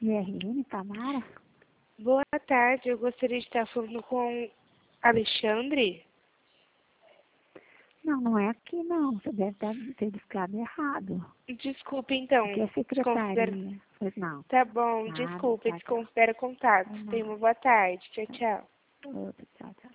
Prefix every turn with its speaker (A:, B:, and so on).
A: IRN, Tamara?
B: Boa tarde, eu gostaria de estar falando com Alexandre.
A: Não, não é aqui não. Você deve ter discado errado.
B: Desculpe, então.
A: Aqui é secretaria. Pois não.
B: Tá bom,
A: Nada,
B: desculpe,
A: tchau, tchau.
B: desconsidera contato.
A: Não.
B: Tenha uma boa tarde. Tchau, tchau.
A: Outro, tchau, tchau.